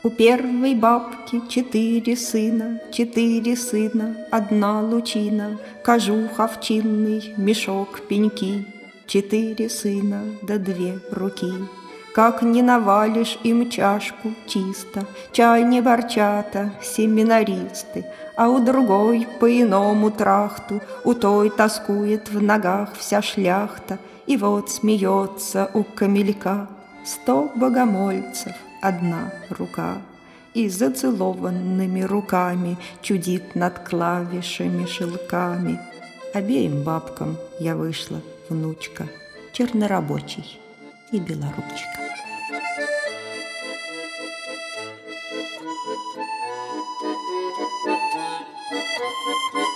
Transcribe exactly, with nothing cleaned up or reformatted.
У первой бабки четыре сына, четыре сына, одна лучина, кожух овчинный, мешок пеньки, четыре сына да две руки. Как не навалишь им чашку чисто, чай не борчата, семинаристы, а у другой по-иному трахту, у той тоскует в ногах вся шляхта, и вот смеется у камелька сто богомольцев, одна рука, и зацелованными руками чудит над клавишами шелками. Обеим бабкам я вышла внучка, чернорабочий и белоручка. Thank you.